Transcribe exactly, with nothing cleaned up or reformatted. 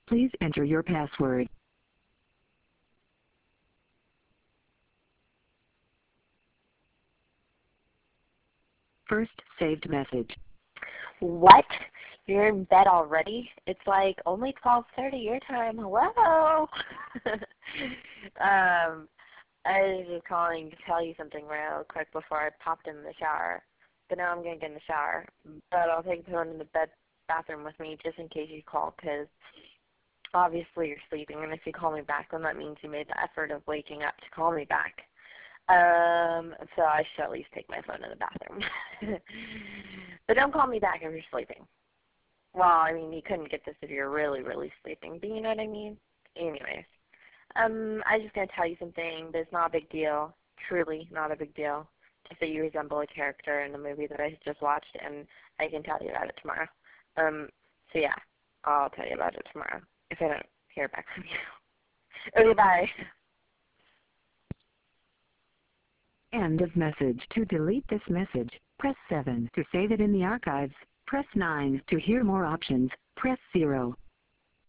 Please enter your password. First saved message. What? You're in bed already? It's like only twelve thirty your time. Hello? um, I was just calling to tell you something real quick before I popped in the shower. But now I'm going to get in the shower. But I'll take the phone in the bed bathroom with me just in case you call, because obviously you're sleeping, and if you call me back, then that means you made the effort of waking up to call me back. Um, so I should at least take my phone in the bathroom. But don't call me back if you're sleeping. Well, I mean, you couldn't get this if you're really, really sleeping, but you know what I mean? Anyways, um, I'm just going to tell you something that's not a big deal, truly not a big deal, just that you resemble a character in the movie that I just watched, and I can tell you about it tomorrow. Um, so yeah, I'll tell you about it tomorrow, if I don't hear back from you. Okay, bye. End of message. To delete this message, press seven. To save it in the archives, press nine. To hear more options, press zero.